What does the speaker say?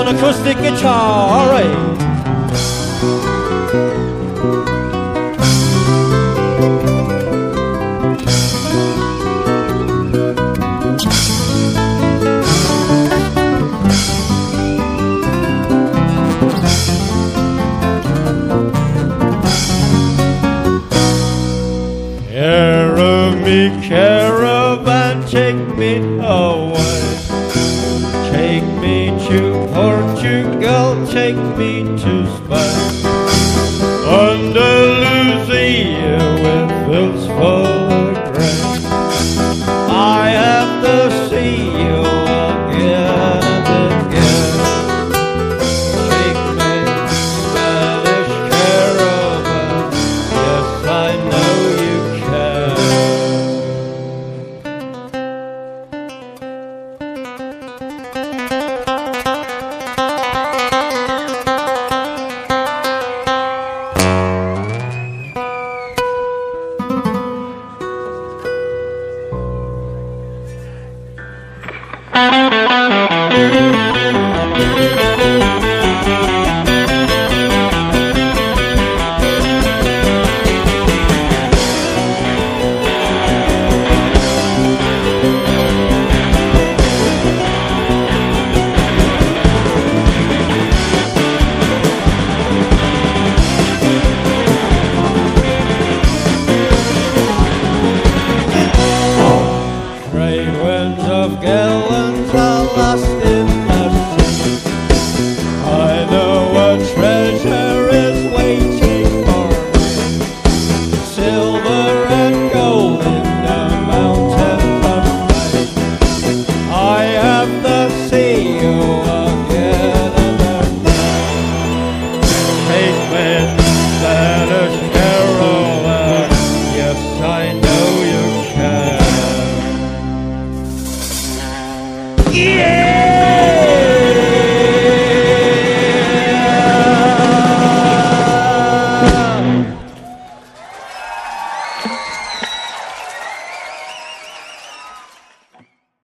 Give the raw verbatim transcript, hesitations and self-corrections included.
an acoustic guitar. Hey. Care of me, caravan, take me away. Take me to Portugal, take me to Spain. Andalusia with fields full of grain. I have to see you again and again. Take me, Spanish caravan, yes I know you can. Trade winds of gallons are lost in the sea. I know a treasure is waiting for me. Silver and gold in the mountains of Spain. I have to see you again and again. Take me, Spanish caravan, yes I know you can. Yeah!